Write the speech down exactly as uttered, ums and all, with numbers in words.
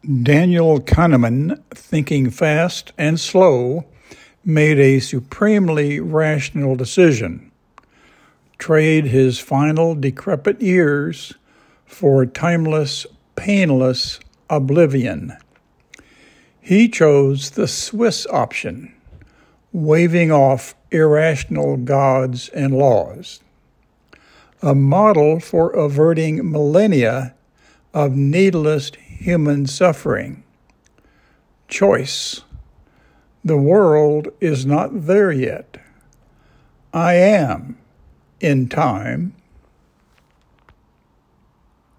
Daniel Kahneman, thinking fast and slow, made a supremely rational decision: trade his final decrepit years for timeless, painless oblivion. He chose the Swiss option, waving off irrational gods and laws, a model for averting millennia of needless human suffering. Choice. The world is not there yet. I am, in time,